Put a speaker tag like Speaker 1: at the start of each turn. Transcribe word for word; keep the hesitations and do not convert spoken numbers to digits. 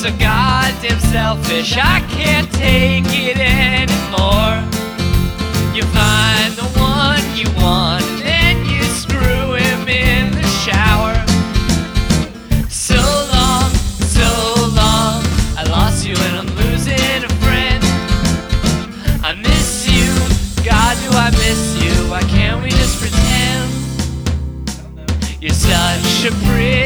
Speaker 1: so goddamn selfish, I can't take it anymore. You find the one you want, and then you screw him in the shower. So long, so long, I lost you and I'm losing a friend. I miss you, God do I miss you, why can't we just pretend? You're such a pretty